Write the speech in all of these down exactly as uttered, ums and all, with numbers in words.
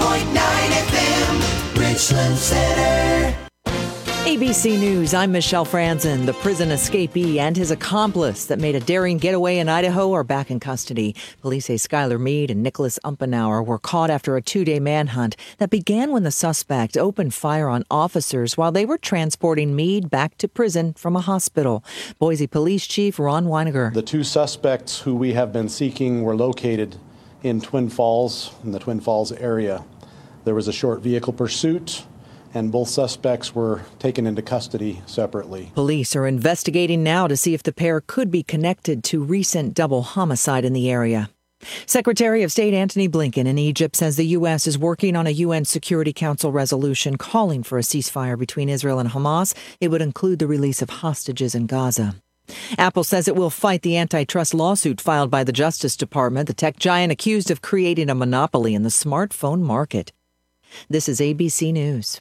point nine F M, Richland Center. A B C News, I'm Michelle Franzen. The prison escapee and his accomplice that made a daring getaway in Idaho are back in custody. Police say Skylar Mead and Nicholas Umpenauer were caught after a two-day manhunt that began when the suspect opened fire on officers while they were transporting Mead back to prison from a hospital. Boise Police Chief Ron Weiniger. The two suspects who we have been seeking were located in Twin Falls, in the Twin Falls area. There was a short vehicle pursuit, and both suspects were taken into custody separately. Police are investigating now to see if the pair could be connected to recent double homicide in the area. Secretary of State Antony Blinken in Egypt says the U S is working on a U N Security Council resolution calling for a ceasefire between Israel and Hamas. It would include the release of hostages in Gaza. Apple says it will fight the antitrust lawsuit filed by the Justice Department, the tech giant accused of creating a monopoly in the smartphone market. This is A B C News.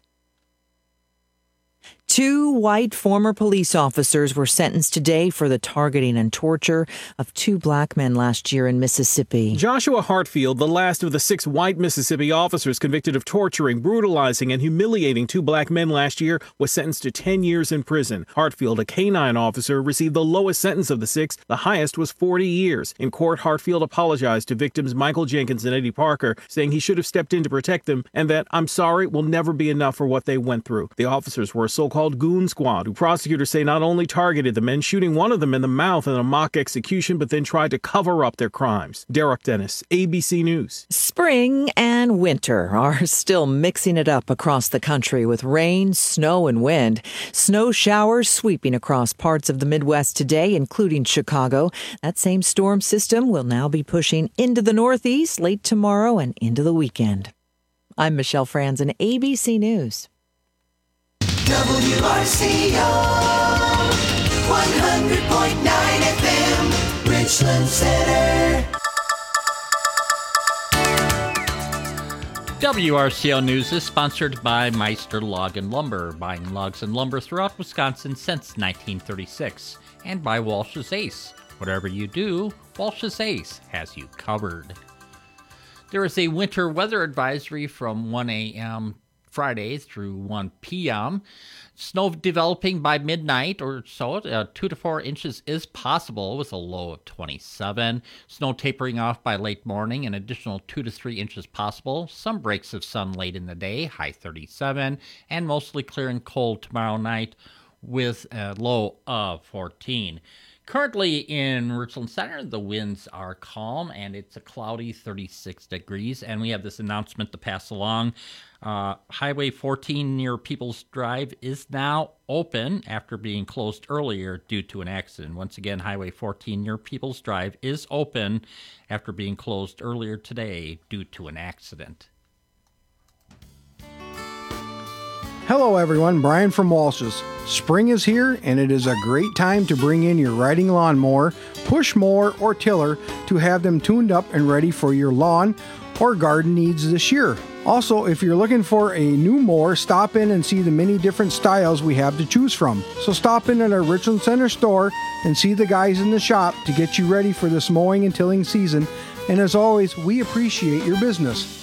Two white former police officers were sentenced today for the targeting and torture of two black men last year in Mississippi. Joshua Hartfield, the last of the six white Mississippi officers convicted of torturing, brutalizing, and humiliating two black men last year, was sentenced to ten years in prison. Hartfield, a canine officer, received the lowest sentence of the six. The highest was forty years. In court, Hartfield apologized to victims Michael Jenkins and Eddie Parker, saying he should have stepped in to protect them and that "I'm sorry" will never be enough for what they went through. The officers were a so-called goon squad, who prosecutors say not only targeted the men, shooting one of them in the mouth in a mock execution, but then tried to cover up their crimes. Derek Dennis, A B C News. Spring and winter are still mixing it up across the country with rain, snow, and wind. Snow showers sweeping across parts of the Midwest today, including Chicago. That same storm system will now be pushing into the Northeast late tomorrow and into the weekend. I'm Michelle Franzen, A B C News. W R C O one hundred point nine F M, Richland Center. W R C O News is sponsored by Meister Log and Lumber, buying logs and lumber throughout Wisconsin since nineteen thirty-six, and by Walsh's Ace. Whatever you do, Walsh's Ace has you covered. There is a winter weather advisory from one a.m. Friday through one p.m. Snow developing by midnight or so. Uh, two to four inches is possible with a low of twenty-seven. Snow tapering off by late morning, an additional two to three inches possible. Some breaks of sun late in the day, high thirty-seven, and mostly clear and cold tomorrow night with a low of fourteen. Currently in Richland Center, the winds are calm and it's a cloudy thirty-six degrees. And we have this announcement to pass along. Uh, Highway fourteen near Peoples Drive is now open after being closed earlier due to an accident. Once again, Highway fourteen near Peoples Drive is open after being closed earlier today due to an accident. Hello everyone, Brian from Walsh's. Spring is here and it is a great time to bring in your riding lawnmower, push mower, or tiller to have them tuned up and ready for your lawn or garden needs this year. Also, if you're looking for a new mower, stop in and see the many different styles we have to choose from. So stop in at our Richland Center store and see the guys in the shop to get you ready for this mowing and tilling season. And as always, we appreciate your business.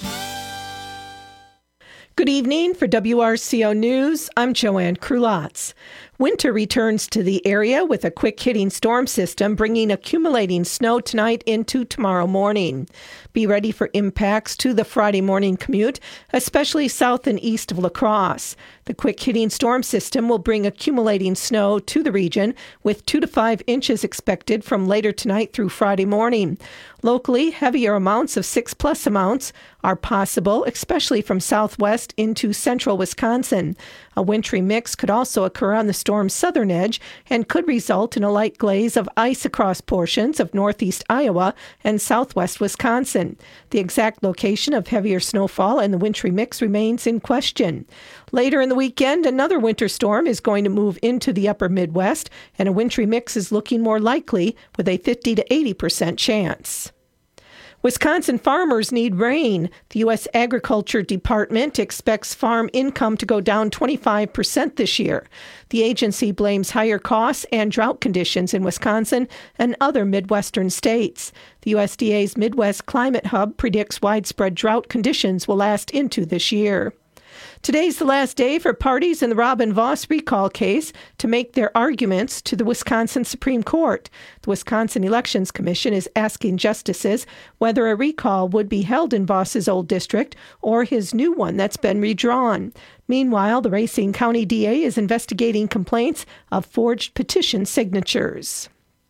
Good evening. For W R C O News, I'm Joanne Krulotz. Winter returns to the area with a quick-hitting storm system bringing accumulating snow tonight into tomorrow morning. Be ready for impacts to the Friday morning commute, especially south and east of La Crosse. The quick-hitting storm system will bring accumulating snow to the region, with two to five inches expected from later tonight through Friday morning. Locally, heavier amounts of six-plus amounts are possible, especially from southwest into central Wisconsin. A wintry mix could also occur on the storm's southern edge and could result in a light glaze of ice across portions of northeast Iowa and southwest Wisconsin. The exact location of heavier snowfall and the wintry mix remains in question. Later in the weekend, another winter storm is going to move into the upper Midwest, and a wintry mix is looking more likely with a fifty to eighty percent chance. Wisconsin farmers need rain. The U S Agriculture Department expects farm income to go down twenty-five percent this year. The agency blames higher costs and drought conditions in Wisconsin and other Midwestern states. The U S D A's Midwest Climate Hub predicts widespread drought conditions will last into this year. Today's the last day for parties in the Robin Voss recall case to make their arguments to the Wisconsin Supreme Court. The Wisconsin Elections Commission is asking justices whether a recall would be held in Voss's old district or his new one that's been redrawn. Meanwhile, the Racine County D A is investigating complaints of forged petition signatures.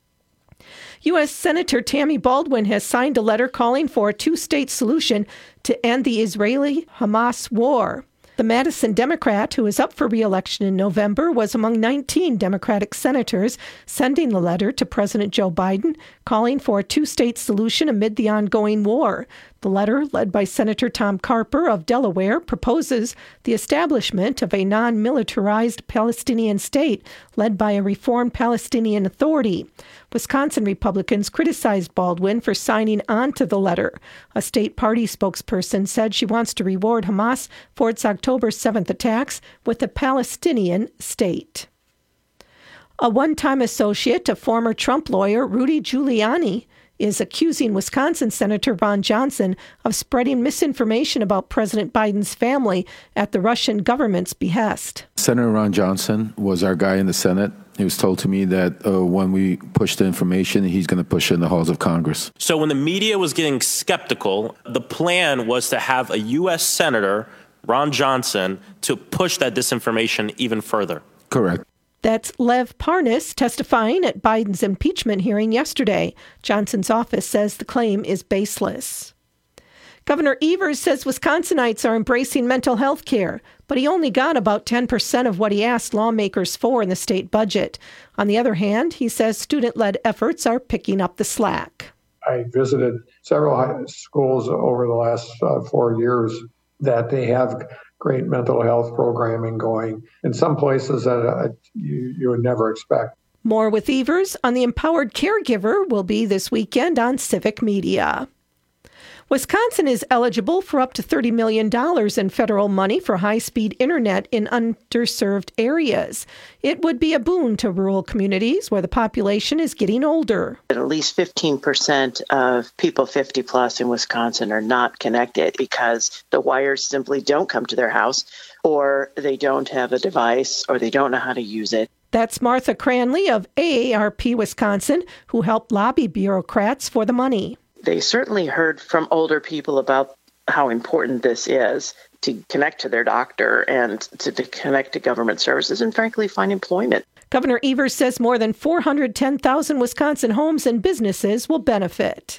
U S Senator Tammy Baldwin has signed a letter calling for a two-state solution to end the Israeli-Hamas war. The Madison Democrat, who is up for re-election in November, was among nineteen Democratic senators sending the letter to President Joe Biden, calling for a two-state solution amid the ongoing war. The letter, led by Senator Tom Carper of Delaware, proposes the establishment of a non-militarized Palestinian state led by a reformed Palestinian Authority. Wisconsin Republicans criticized Baldwin for signing on to the letter. A state party spokesperson said she wants to reward Hamas for its October seventh attacks with a Palestinian state. A one-time associate of former Trump lawyer Rudy Giuliani is accusing Wisconsin Senator Ron Johnson of spreading misinformation about President Biden's family at the Russian government's behest. Senator Ron Johnson was our guy in the Senate. He was told to me that uh, when we push the information, he's going to push it in the halls of Congress. So when the media was getting skeptical, the plan was to have a U S Senator, Ron Johnson, to push that disinformation even further. Correct. That's Lev Parnas testifying at Biden's impeachment hearing yesterday. Johnson's office says the claim is baseless. Governor Evers says Wisconsinites are embracing mental health care, but he only got about ten percent of what he asked lawmakers for in the state budget. On the other hand, he says student-led efforts are picking up the slack. I visited several high schools over the last uh, four years that they have great mental health programming going in some places that uh, you, you would never expect. More with Evers on the Empowered Caregiver will be this weekend on Civic Media. Wisconsin is eligible for up to thirty million dollars in federal money for high-speed internet in underserved areas. It would be a boon to rural communities where the population is getting older. At least fifteen percent of people fifty plus in Wisconsin are not connected because the wires simply don't come to their house, or they don't have a device, or they don't know how to use it. That's Martha Cranley of A A R P Wisconsin, who helped lobby bureaucrats for the money. They certainly heard from older people about how important this is to connect to their doctor and to, to connect to government services and, frankly, find employment. Governor Evers says more than four hundred ten thousand Wisconsin homes and businesses will benefit.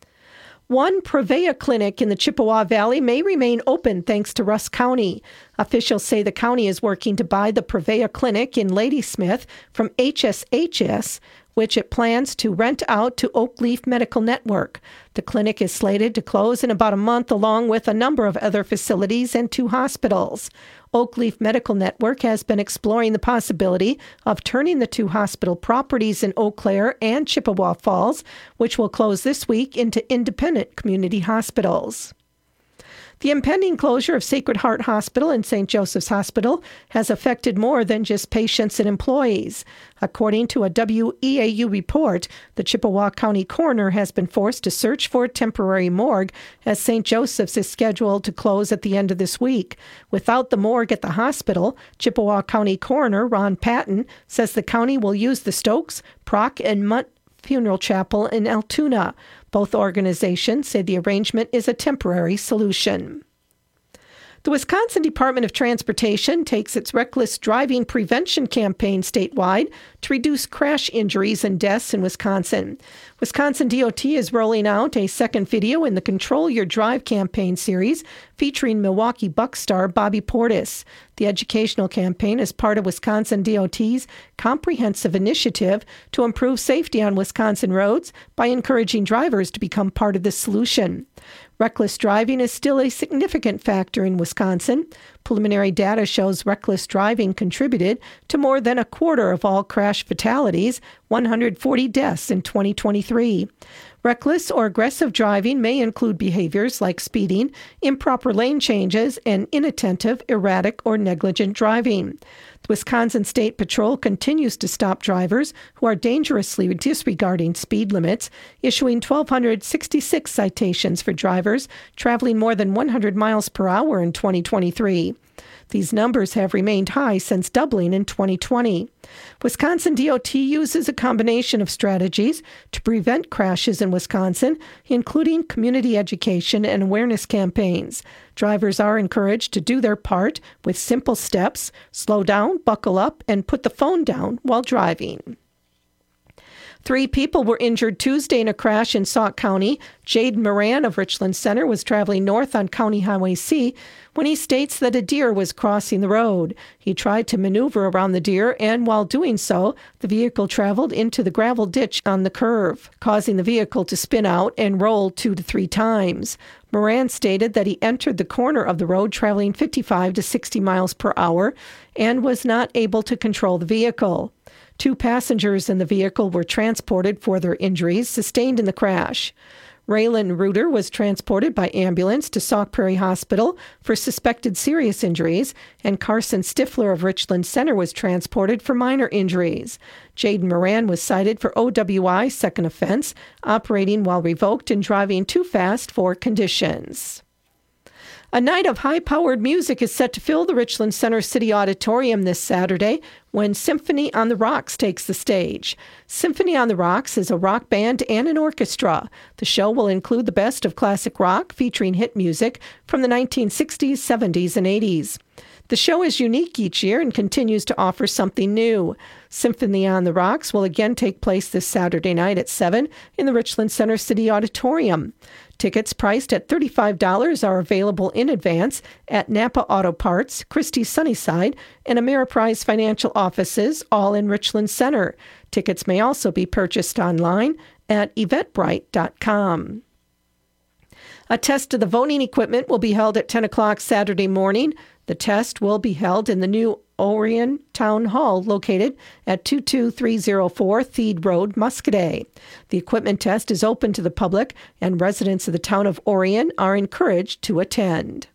One Prevea clinic in the Chippewa Valley may remain open thanks to Rusk County. Officials say the county is working to buy the Prevea clinic in Ladysmith from H S H S, which it plans to rent out to Oakleaf Medical Network. The clinic is slated to close in about a month, along with a number of other facilities and two hospitals. Oakleaf Medical Network has been exploring the possibility of turning the two hospital properties in Eau Claire and Chippewa Falls, which will close this week, into independent community hospitals. The impending closure of Sacred Heart Hospital and Saint Joseph's Hospital has affected more than just patients and employees. According to a W E A U report, the Chippewa County coroner has been forced to search for a temporary morgue as Saint Joseph's is scheduled to close at the end of this week. Without the morgue at the hospital, Chippewa County coroner Ron Patton says the county will use the Stokes, Proc, and Mutt Funeral Chapel in Altoona. Both organizations say the arrangement is a temporary solution. The Wisconsin Department of Transportation takes its reckless driving prevention campaign statewide to reduce crash injuries and deaths in Wisconsin. Wisconsin D O T is rolling out a second video in the Control Your Drive campaign series featuring Milwaukee Bucks star Bobby Portis. The educational campaign is part of Wisconsin D O T's comprehensive initiative to improve safety on Wisconsin roads by encouraging drivers to become part of the solution. Reckless driving is still a significant factor in Wisconsin. Preliminary data shows reckless driving contributed to more than a quarter of all crash fatalities, one hundred forty deaths in twenty twenty-three. Reckless or aggressive driving may include behaviors like speeding, improper lane changes, and inattentive, erratic, or negligent driving. The Wisconsin State Patrol continues to stop drivers who are dangerously disregarding speed limits, issuing one thousand two hundred sixty-six citations for drivers traveling more than one hundred miles per hour in twenty twenty-three. These numbers have remained high since doubling in twenty twenty. Wisconsin D O T uses a combination of strategies to prevent crashes in Wisconsin, including community education and awareness campaigns. Drivers are encouraged to do their part with simple steps: slow down, buckle up, and put the phone down while driving. Three people were injured Tuesday in a crash in Sauk County. Jaden Moran of Richland Center was traveling north on County Highway C when he states that a deer was crossing the road. He tried to maneuver around the deer, and while doing so, the vehicle traveled into the gravel ditch on the curve, causing the vehicle to spin out and roll two to three times. Moran stated that he entered the corner of the road traveling fifty-five to sixty miles per hour and was not able to control the vehicle. Two passengers in the vehicle were transported for their injuries sustained in the crash. Raylan Reuter was transported by ambulance to Sauk Prairie Hospital for suspected serious injuries, and Carson Stifler of Richland Center was transported for minor injuries. Jaden Moran was cited for O W I, second offense, operating while revoked and driving too fast for conditions. A night of high-powered music is set to fill the Richland Center City Auditorium this Saturday when Symphony on the Rocks takes the stage. Symphony on the Rocks is a rock band and an orchestra. The show will include the best of classic rock featuring hit music from the nineteen sixties, seventies, and eighties. The show is unique each year and continues to offer something new. Symphony on the Rocks will again take place this Saturday night at seven in the Richland Center City Auditorium. Tickets priced at thirty-five dollars are available in advance at Napa Auto Parts, Christie's Sunnyside, and Ameriprise Financial offices, all in Richland Center. Tickets may also be purchased online at eventbrite dot com. A test of the voting equipment will be held at ten o'clock Saturday morning. The test will be held in the new Orion Town Hall located at two two three zero four Theed Road, Muscadet. The equipment test is open to the public, and residents of the town of Orion are encouraged to attend.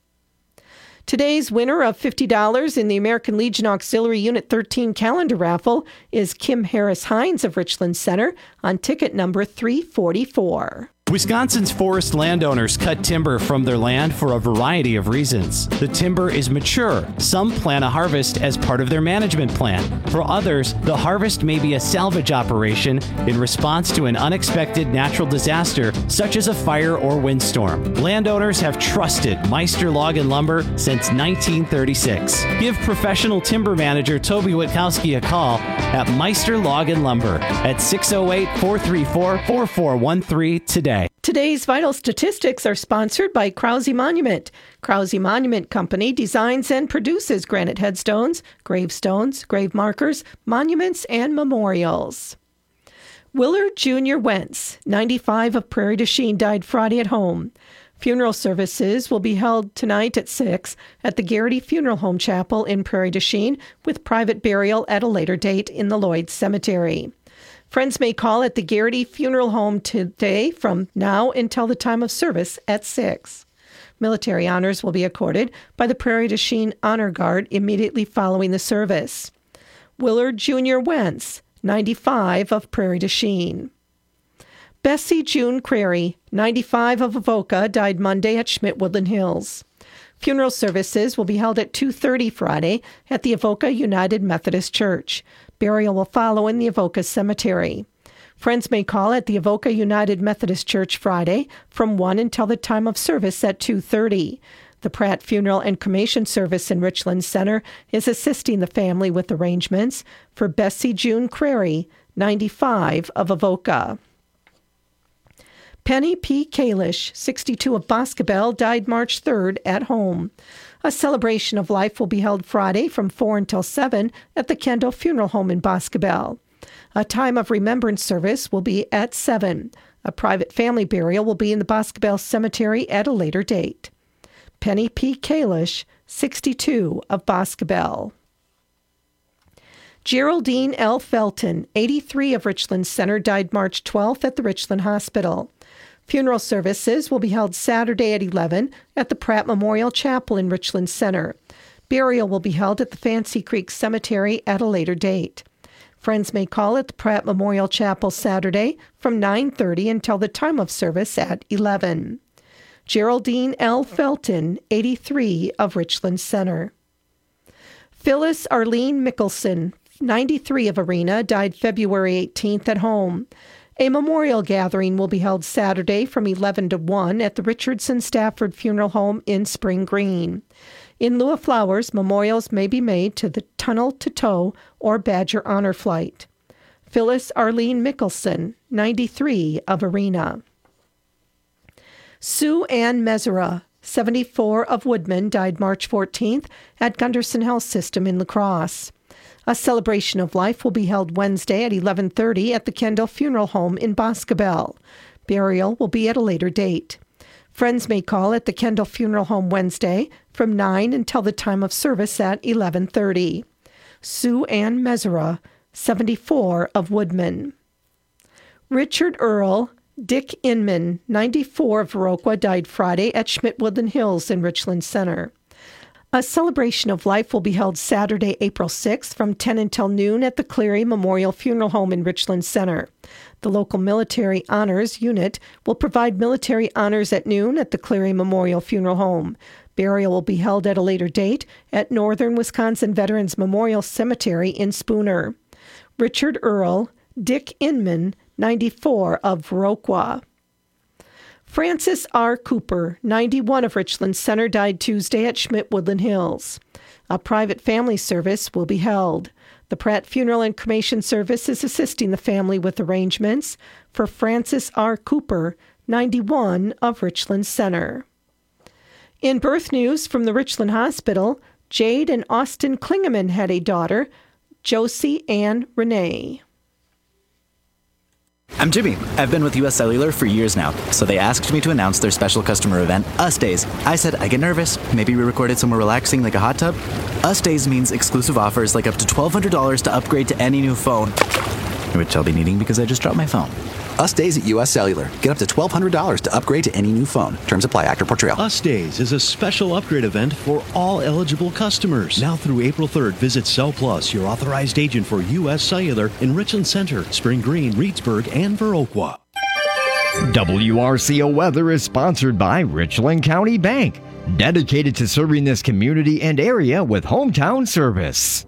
Today's winner of fifty dollars in the American Legion Auxiliary Unit thirteen calendar raffle is Kim Harris Hines of Richland Center on ticket number three forty-four. Wisconsin's forest landowners cut timber from their land for a variety of reasons. The timber is mature. Some plan a harvest as part of their management plan. For others, the harvest may be a salvage operation in response to an unexpected natural disaster, such as a fire or windstorm. Landowners have trusted Meister Log and Lumber since nineteen thirty-six. Give professional timber manager Toby Witkowski a call at Meister Log and Lumber at six oh eight, four three four, four four one three today. Today's vital statistics are sponsored by Krause Monument. Krause Monument Company designs and produces granite headstones, gravestones, grave markers, monuments, and memorials. Willard Junior Wentz, ninety-five, of Prairie du Chien, died Friday at home. Funeral services will be held tonight at six at the Garrity Funeral Home Chapel in Prairie du Chien, with private burial at a later date in the Lloyd Cemetery. Friends may call at the Garrity Funeral Home today from now until the time of service at six. Military honors will be accorded by the Prairie du Chien Honor Guard immediately following the service. Willard Junior Wentz, ninety-five, of Prairie du Chien. Bessie June Crary, ninety-five, of Avoca, died Monday at Schmidt-Woodland Hills. Funeral services will be held at two thirty Friday at the Avoca United Methodist Church. Burial will follow in the Avoca Cemetery. Friends may call at the Avoca United Methodist Church Friday from one until the time of service at two thirty. The Pratt Funeral and Cremation Service in Richland Center is assisting the family with arrangements for Bessie June Crary, ninety-five, of Avoca. Penny P. Kalish, sixty-two, of Boscobel, died March third at home. A celebration of life will be held Friday from four until seven at the Kendall Funeral Home in Boscobel. A time of remembrance service will be at seven. A private family burial will be in the Boscobel Cemetery at a later date. Penny P. Kalish, sixty-two, of Boscobel. Geraldine L. Felton, eighty-three, of Richland Center, died March twelfth at the Richland Hospital. Funeral services will be held Saturday at eleven at the Pratt Memorial Chapel in Richland Center. Burial will be held at the Fancy Creek Cemetery at a later date. Friends may call at the Pratt Memorial Chapel Saturday from nine thirty until the time of service at eleven. Geraldine L. Felton, eighty-three, of Richland Center. Phyllis Arlene Mickelson, ninety-three, of Arena, died February eighteenth at home. A memorial gathering will be held Saturday from eleven to one at the Richardson Stafford Funeral Home in Spring Green. In lieu of flowers, memorials may be made to the Tunnel to Toe or Badger Honor Flight. Phyllis Arlene Mickelson, ninety-three, of Arena. Sue Ann Mesera, seventy-four, of Woodman, died March fourteenth at Gunderson Health System in La Crosse. A celebration of life will be held Wednesday at eleven thirty at the Kendall Funeral Home in Boscobel. Burial will be at a later date. Friends may call at the Kendall Funeral Home Wednesday from nine until the time of service at eleven thirty. Sue Ann Mesera, seventy-four, of Woodman. Richard Earl Dick Inman, ninety-four, of Viroqua, died Friday at Schmidt-Woodland Hills in Richland Center. A celebration of life will be held Saturday, April sixth from ten until noon at the Cleary Memorial Funeral Home in Richland Center. The local Military Honors Unit will provide military honors at noon at the Cleary Memorial Funeral Home. Burial will be held at a later date at Northern Wisconsin Veterans Memorial Cemetery in Spooner. Richard Earl, Dick Inman, ninety-four, of Viroqua. Francis R. Cooper, ninety-one, of Richland Center, died Tuesday at Schmidt-Woodland Hills. A private family service will be held. The Pratt Funeral and Cremation Service is assisting the family with arrangements for Francis R. Cooper, ninety-one, of Richland Center. In birth news from the Richland Hospital, Jade and Austin Klingeman had a daughter, Josie Ann Renee. I'm Jimmy. I've been with U S Cellular for years now, so they asked me to announce their special customer event, Us Days. I said, I get nervous. Maybe we recorded somewhere relaxing like a hot tub? Us Days means exclusive offers like up to twelve hundred dollars to upgrade to any new phone, which I'll be needing because I just dropped my phone. Us Days at U S Cellular. Get up to twelve hundred dollars to upgrade to any new phone. Terms apply. Actor Portrayal. Us Days is a special upgrade event for all eligible customers. Now through April third, visit Cell Plus, your authorized agent for U S Cellular in Richland Center, Spring Green, Reedsburg, and Viroqua. W R C O Weather is sponsored by Richland County Bank, dedicated to serving this community and area with hometown service.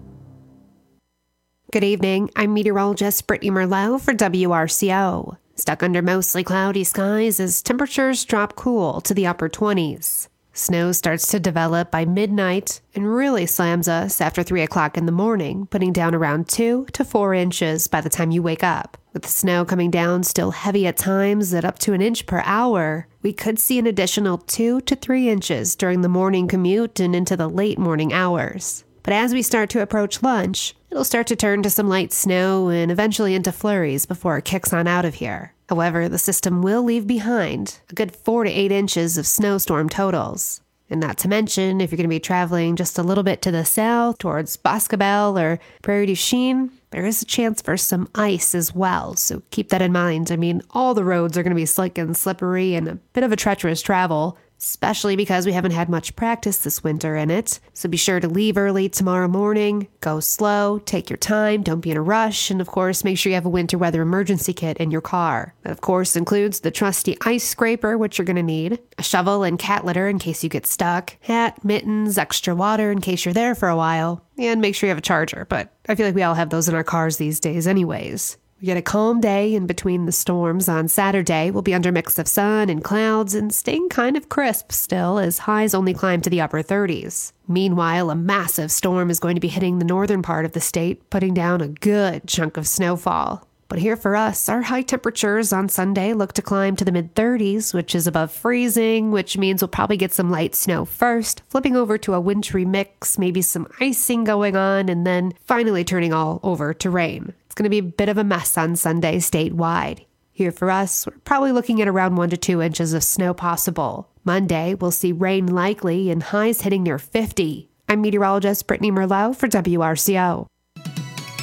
Good evening. I'm meteorologist Brittany Merlot for W R C O. Stuck under mostly cloudy skies as temperatures drop cool to the upper twenties. Snow starts to develop by midnight and really slams us after three o'clock in the morning, putting down around two to four inches by the time you wake up. With the snow coming down still heavy at times at up to an inch per hour, we could see an additional two to three inches during the morning commute and into the late morning hours. But as we start to approach lunch, it'll start to turn to some light snow and eventually into flurries before it kicks on out of here. However, the system will leave behind a good four to eight inches of snowstorm totals. And not to mention, if you're going to be traveling just a little bit to the south towards Boscobel or Prairie du Chien, there is a chance for some ice as well. So keep that in mind. I mean, all the roads are going to be slick and slippery and a bit of a treacherous travel, especially because we haven't had much practice this winter in it. So be sure to leave early tomorrow morning, go slow, take your time, don't be in a rush, and of course, make sure you have a winter weather emergency kit in your car. That of course includes the trusty ice scraper, which you're going to need, a shovel and cat litter in case you get stuck, hat, mittens, extra water in case you're there for a while, and make sure you have a charger, but I feel like we all have those in our cars these days anyways. We get a calm day in between the storms on Saturday. We'll be under a mix of sun and clouds and staying kind of crisp still as highs only climb to the upper thirties. Meanwhile, a massive storm is going to be hitting the northern part of the state, putting down a good chunk of snowfall. But here for us, our high temperatures on Sunday look to climb to the mid-thirties, which is above freezing, which means we'll probably get some light snow first, flipping over to a wintry mix, maybe some icing going on, and then finally turning all over to rain. It's going to be a bit of a mess on Sunday statewide. Here for us, we're probably looking at around one to two inches of snow possible. Monday, we'll see rain likely and highs hitting near fifty. I'm meteorologist Brittany Merlot for W R C O.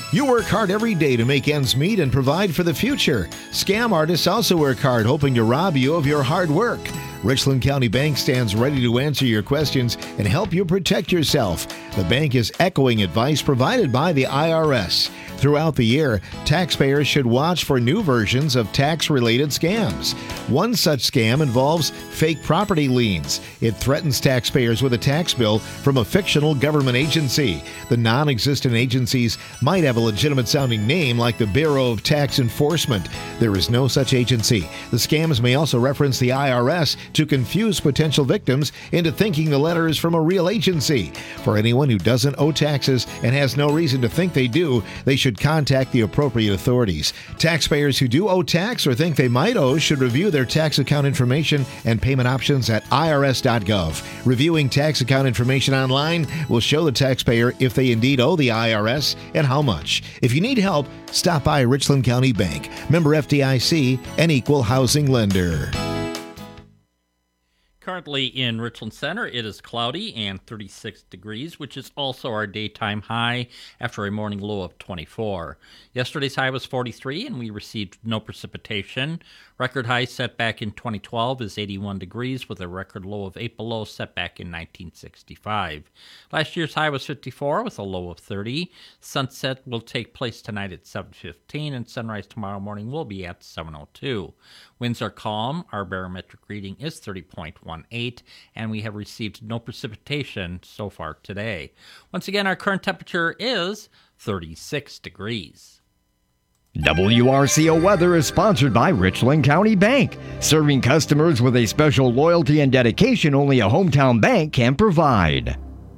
You work hard every day to make ends meet and provide for the future. Scam artists also work hard, hoping to rob you of your hard work. Richland County Bank stands ready to answer your questions and help you protect yourself. The bank is echoing advice provided by the I R S. Throughout the year, taxpayers should watch for new versions of tax-related scams. One such scam involves fake property liens. It threatens taxpayers with a tax bill from a fictional government agency. The non-existent agencies might have a legitimate-sounding name like the Bureau of Tax Enforcement. There is no such agency. The scams may also reference the I R S to confuse potential victims into thinking the letter is from a real agency. For anyone who doesn't owe taxes and has no reason to think they do, they should contact the appropriate authorities. Taxpayers who do owe tax or think they might owe should review their tax account information and payment options at I R S dot gov. Reviewing tax account information online will show the taxpayer if they indeed owe the I R S and how much. If you need help, stop by Richland County Bank, member F D I C, and equal housing lender. Currently in Richland Center, it is cloudy and thirty-six degrees, which is also our daytime high after a morning low of twenty-four. Yesterday's high was forty-three, and we received no precipitation. Record high set back in twenty twelve is eighty-one degrees, with a record low of eight below set back in nineteen sixty-five. Last year's high was fifty-four, with a low of thirty. Sunset will take place tonight at seven fifteen, and sunrise tomorrow morning will be at seven oh two. Winds are calm. Our barometric reading is thirty point one eight, and we have received no precipitation so far today. Once again, our current temperature is thirty-six degrees. W R C O Weather is sponsored by Richland County Bank, serving customers with a special loyalty and dedication only a hometown bank can provide.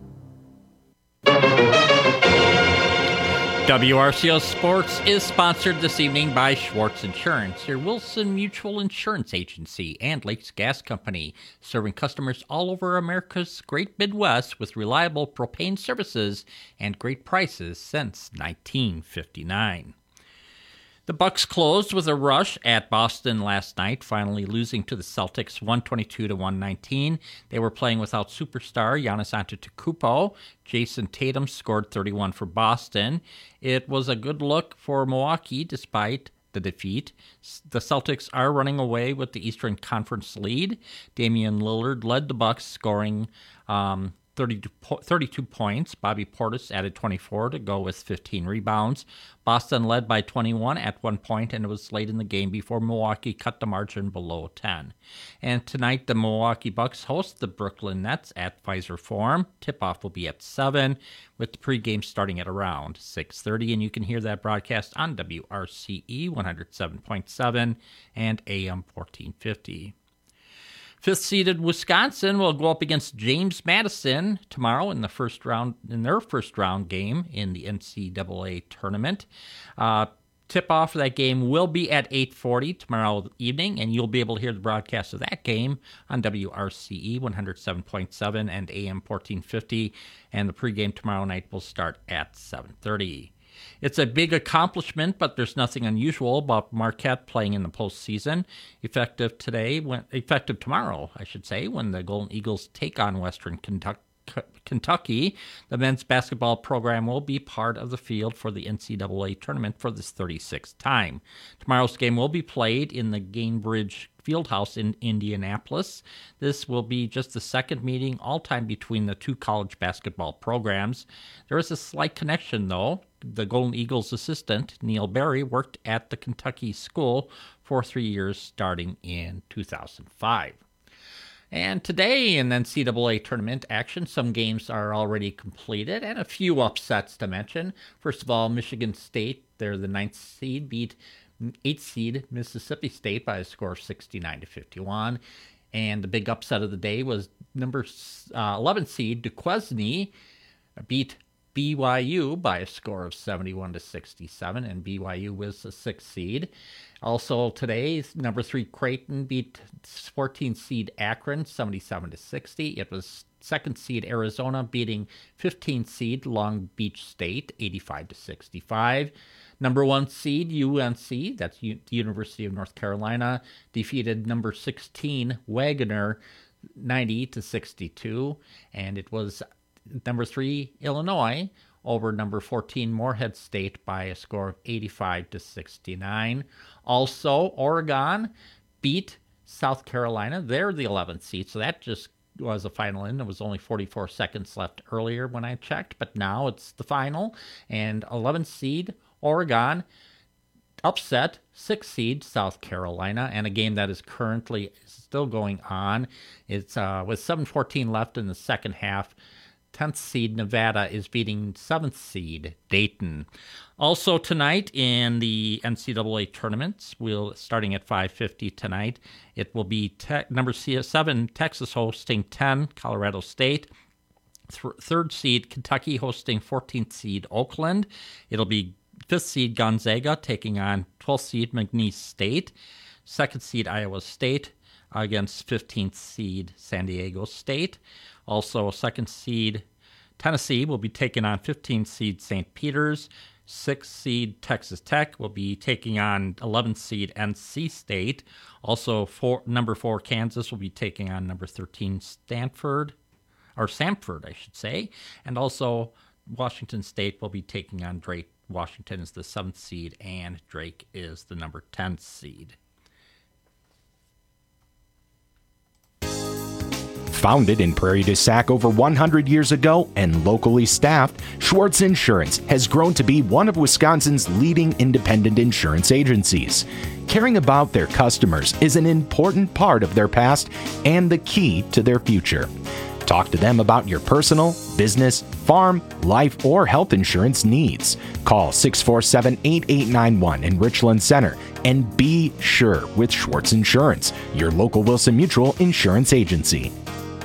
W R C O Sports is sponsored this evening by Schwartz Insurance, your Wilson Mutual Insurance Agency, and Lakes Gas Company, serving customers all over America's great Midwest with reliable propane services and great prices since nineteen fifty-nine. The Bucks closed with a rush at Boston last night, finally losing to the Celtics one twenty-two to one nineteen. They were playing without superstar Giannis Antetokounmpo. Jason Tatum scored thirty-one for Boston. It was a good look for Milwaukee despite the defeat. The Celtics are running away with the Eastern Conference lead. Damian Lillard led the Bucks, scoring um, thirty-two, thirty-two points. Bobby Portis added twenty-four to go with fifteen rebounds. Boston led by twenty-one at one point, and it was late in the game before Milwaukee cut the margin below ten. And tonight, the Milwaukee Bucks host the Brooklyn Nets at Pfizer Forum. Tip-off will be at seven, with the pregame starting at around six thirty, and you can hear that broadcast on W R C E one oh seven point seven and A M fourteen fifty. Fifth-seeded Wisconsin will go up against James Madison tomorrow in the first round in their first round game in the N C double A tournament. Uh, tip-off for that game will be at eight forty tomorrow evening, and you'll be able to hear the broadcast of that game on W R C E one oh seven point seven and A M fourteen fifty, and the pregame tomorrow night will start at seven thirty. It's a big accomplishment, but there's nothing unusual about Marquette playing in the postseason. Effective today, when, effective tomorrow, I should say, when the Golden Eagles take on Western Kentucky, the men's basketball program will be part of the field for the N C double A tournament for this thirty-sixth time. Tomorrow's game will be played in the Gainbridge Fieldhouse in Indianapolis. This will be just the second meeting all-time between the two college basketball programs. There is a slight connection, though. The Golden Eagles assistant, Neil Berry, worked at the Kentucky school for three years starting in two thousand five. And today in N C double A tournament action, some games are already completed and a few upsets to mention. First of all, Michigan State, they're the ninth seed, beat eighth seed Mississippi State by a score of sixty-nine to fifty-one. And the big upset of the day was number uh, eleventh seed Duquesne beat B Y U by a score of seventy-one to sixty-seven, and B Y U was the sixth seed. Also today, number three Creighton beat fourteenth seed Akron seventy-seven to sixty. It was second seed Arizona beating fifteenth seed Long Beach State eighty-five to sixty-five. Number one seed U N C, that's U- the University of North Carolina, defeated number sixteen Wagoner ninety to sixty-two, and it was number three Illinois over number fourteen Morehead State by a score of eighty-five to sixty-nine. Also, Oregon beat South Carolina. They're the eleventh seed, so that just was a final in. There was only forty-four seconds left earlier when I checked, but now it's the final. And eleventh seed Oregon upset sixth seed South Carolina, and a game that is currently still going on. It's uh, with seven fourteen left in the second half. tenth seed Nevada is beating seventh seed Dayton. Also tonight in the N C double A tournaments, we'll starting at five fifty tonight. It will be te- number seven Texas hosting ten Colorado State. Th- third seed Kentucky hosting fourteenth seed Oakland. It'll be fifth seed Gonzaga taking on twelfth seed McNeese State. Second seed Iowa State against fifteenth seed San Diego State. Also, second seed Tennessee will be taking on fifteenth seed Saint Peter's. Sixth seed Texas Tech will be taking on eleventh seed N C State. Also, four, number four Kansas will be taking on number thirteen Stanford, or Samford, I should say. And also, Washington State will be taking on Drake. Washington is the seventh seed, and Drake is the number tenth seed. Founded in Prairie du Sac over one hundred years ago and locally staffed, Schwartz Insurance has grown to be one of Wisconsin's leading independent insurance agencies. Caring about their customers is an important part of their past and the key to their future. Talk to them about your personal, business, farm, life, or health insurance needs. Call six four seven, eight eight nine one in Richland Center and be sure with Schwartz Insurance, your local Wilson Mutual insurance agency.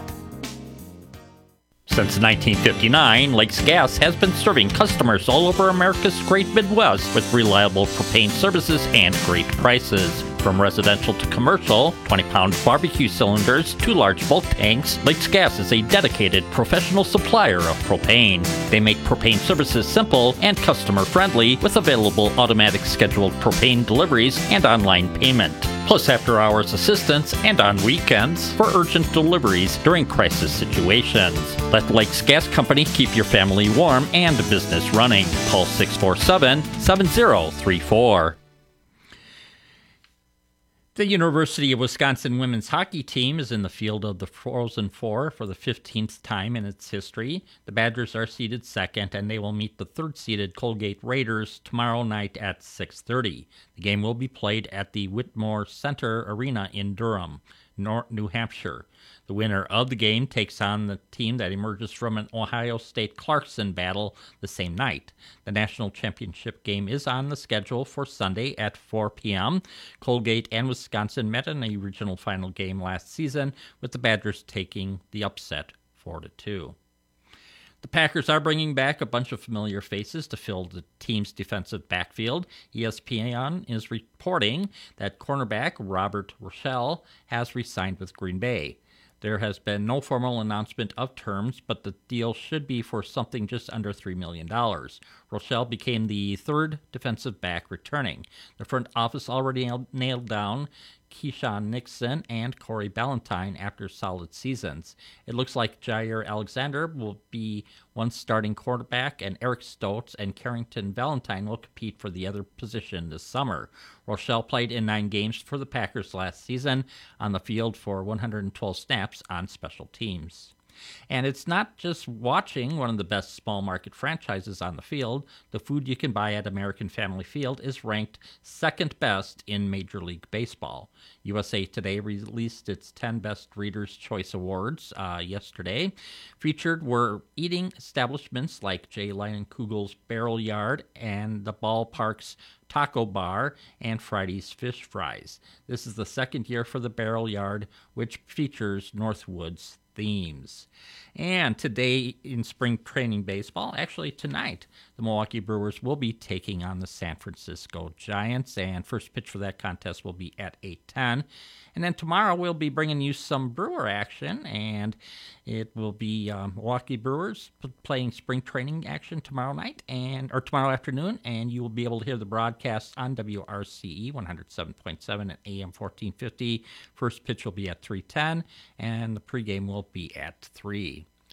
Since nineteen fifty-nine, Lakes Gas has been serving customers all over America's great Midwest with reliable propane services and great prices. From residential to commercial, twenty-pound barbecue cylinders to large bulk tanks, Lakes Gas is a dedicated professional supplier of propane. They make propane services simple and customer-friendly with available automatic scheduled propane deliveries and online payment, plus after-hours assistance and on weekends for urgent deliveries during crisis situations. Let Lakes Gas Company keep your family warm and business running. Call six four seven, seven zero three four. The University of Wisconsin women's hockey team is in the field of the Frozen Four for the fifteenth time in its history. The Badgers are seeded second, and they will meet the third-seeded Colgate Raiders tomorrow night at six thirty. The game will be played at the Whitmore Center Arena in Durham, New Hampshire. The winner of the game takes on the team that emerges from an Ohio State Clarkson battle the same night. The national championship game is on the schedule for Sunday at four p.m. Colgate and Wisconsin met in a regional final game last season, with the Badgers taking the upset four to two. The Packers are bringing back a bunch of familiar faces to fill the team's defensive backfield. E S P N is reporting that cornerback Robert Rochelle has re-signed with Green Bay. There has been no formal announcement of terms, but the deal should be for something just under three million dollars. Rochelle became the third defensive back returning. The front office already nailed down Keyshawn Nixon and Corey Ballantyne after solid seasons. It looks like Jair Alexander will be one starting quarterback, and Eric Stotts and Carrington Valentine will compete for the other position this summer. Rochelle played in nine games for the Packers last season, on the field for one hundred twelve snaps on special teams. And it's not just watching one of the best small market franchises on the field. The food you can buy at American Family Field is ranked second best in Major League Baseball. U S A Today released its ten Best Reader's Choice Awards uh, yesterday. Featured were eating establishments like Jay Leinenkugel's Barrel Yard and the Ballpark's Taco Bar and Friday's Fish Fries. This is the second year for the Barrel Yard, which features Northwood's themes. And today in spring training baseball, actually tonight, the Milwaukee Brewers will be taking on the San Francisco Giants, and first pitch for that contest will be at eight ten. And then tomorrow we'll be bringing you some Brewer action, and it will be um, Milwaukee Brewers p- playing spring training action tomorrow night and or tomorrow afternoon, and you will be able to hear the broadcast on W R C E one oh seven point seven at A M fourteen fifty. First pitch will be at three ten, and the pregame will be at three.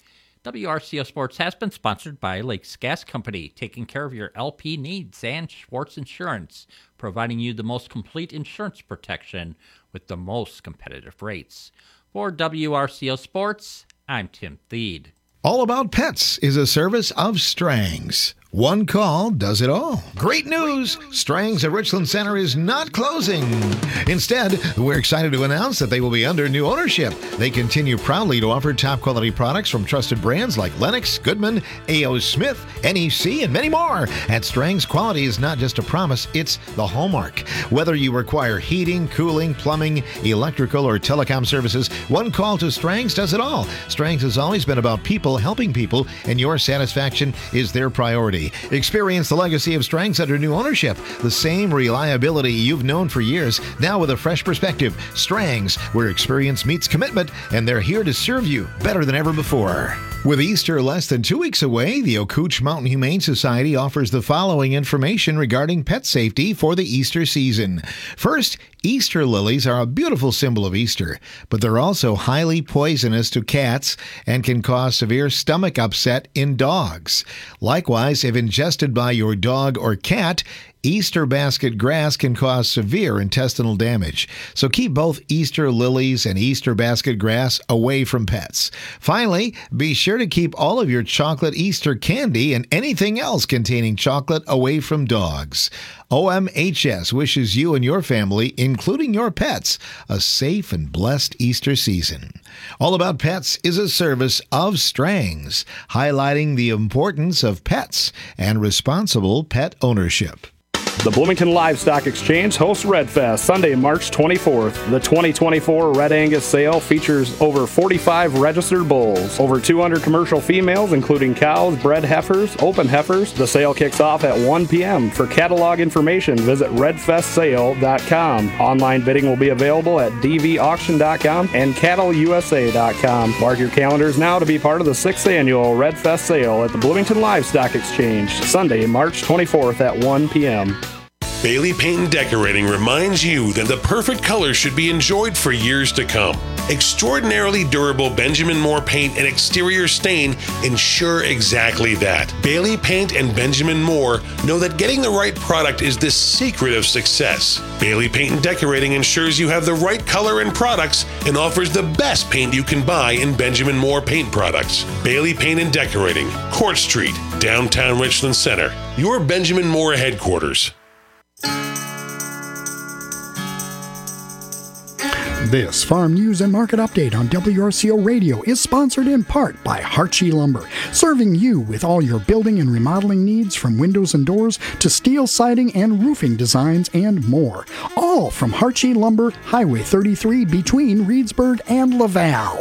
W R C O Sports has been sponsored by Lakes Gas Company, taking care of your L P needs, and Schwartz Insurance, providing you the most complete insurance protection with the most competitive rates. For W R C O Sports, I'm Tim Thede. All About Pets is a service of Strang's. One call does it all. Great news! Strang's at Richland Center is not closing. Instead, we're excited to announce that they will be under new ownership. They continue proudly to offer top-quality products from trusted brands like Lennox, Goodman, A O. Smith, N E C, and many more. At Strang's, quality is not just a promise, it's the hallmark. Whether you require heating, cooling, plumbing, electrical, or telecom services, one call to Strang's does it all. Strang's has always been about people helping people, and your satisfaction is their priority. Experience the legacy of Strang's under new ownership. The same reliability you've known for years, now with a fresh perspective. Strang's, where experience meets commitment, and they're here to serve you better than ever before. With Easter less than two weeks away, the Ocooch Mountain Humane Society offers the following information regarding pet safety for the Easter season. First, Easter lilies are a beautiful symbol of Easter, but they're also highly poisonous to cats and can cause severe stomach upset in dogs. Likewise, if ingested by your dog or cat, Easter basket grass can cause severe intestinal damage, so keep both Easter lilies and Easter basket grass away from pets. Finally, be sure to keep all of your chocolate Easter candy and anything else containing chocolate away from dogs. O M H S wishes you and your family, including your pets, a safe and blessed Easter season. All About Pets is a service of Strang's, highlighting the importance of pets and responsible pet ownership. The Bloomington Livestock Exchange hosts Red Fest Sunday, March twenty-fourth. The twenty twenty-four Red Angus sale features over forty-five registered bulls, over two hundred commercial females, including cows, bred heifers, open heifers. The sale kicks off at one p.m. For catalog information, visit red fest sale dot com. Online bidding will be available at d v auction dot com and cattle u s a dot com. Mark your calendars now to be part of the sixth annual Red Fest sale at the Bloomington Livestock Exchange, Sunday, March twenty-fourth at one p.m. Bailey Paint and Decorating reminds you that the perfect color should be enjoyed for years to come. Extraordinarily durable Benjamin Moore paint and exterior stain ensure exactly that. Bailey Paint and Benjamin Moore know that getting the right product is the secret of success. Bailey Paint and Decorating ensures you have the right color and products and offers the best paint you can buy in Benjamin Moore paint products. Bailey Paint and Decorating, Court Street, downtown Richland Center. Your Benjamin Moore headquarters. This farm news and market update on W R C O Radio is sponsored in part by Harchie Lumber, serving you with all your building and remodeling needs from windows and doors to steel siding and roofing designs and more. All from Harchie Lumber, Highway thirty-three between Reedsburg and Laval.